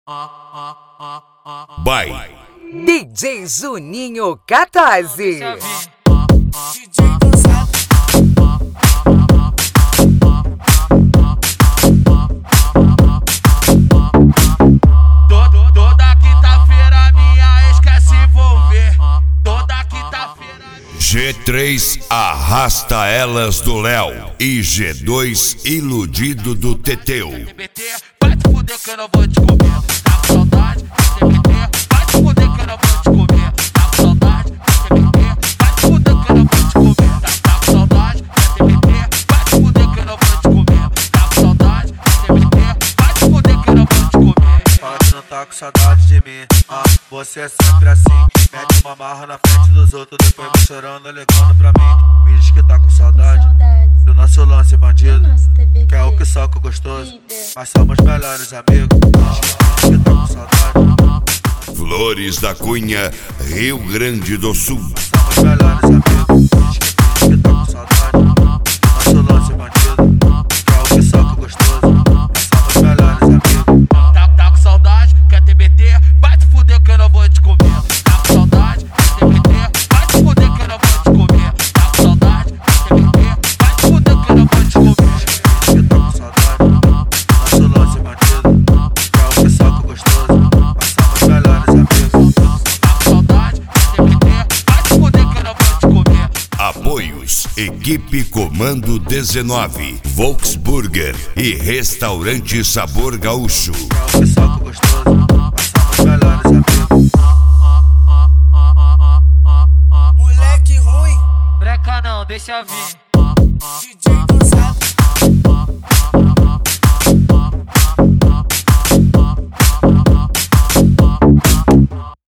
By DJ Juninho 14. Toda quinta-feira minha ex quer se envolver. Toda quinta-feira G3 arrasta elas do Léo e G2 iludido do Teteu. TBT, vai te fuder que eu não vou te comer. Tá com saudade? TBT, vai te fuder que eu não vou te comer. Tá com saudade? TBT, vai te fuder que eu não vou te comer. Tá com saudade? TBT, vai te fuder que eu não vou te comer. Tá com saudade? TBT, vai te fuder que eu não vou te comer. Fala que não tá com saudade de mim, você é sempre assim. Mete uma marra na frente dos outros, depois vai chorando, ligando pra mim. Me diz que tá com saudade do nosso lance bandido, que é o que soca o gostoso, mas somos melhores amigos. Diz que tá com saudade. Flores da Cunha, Rio Grande do Sul. Somos melhores amigos. Diz que tá com saudade do nosso lance bandido, que é o que soca o gostoso, mas somos melhores amigos. Tá com saudade? Quer TBT? Vai te fuder que eu não vou te comer. Tá com saudade? TBT, vai te fuder que eu não vou te comer. Tá com saudade? TBT, vai te fuder que eu não vou te comer. Diz que tá com saudade do nosso lance bandido, que é o que soca o gostoso, mas somos melhores amigos. Tá com saudade? TBT, vai te fuder que eu não vou te comer. Apoios: Equipe Comando 19, Volksburger e Restaurante Sabor Gaúcho. É o que soca o gostoso, mas somos melhores amigos. Moleque ruim. Breca não, deixa vir.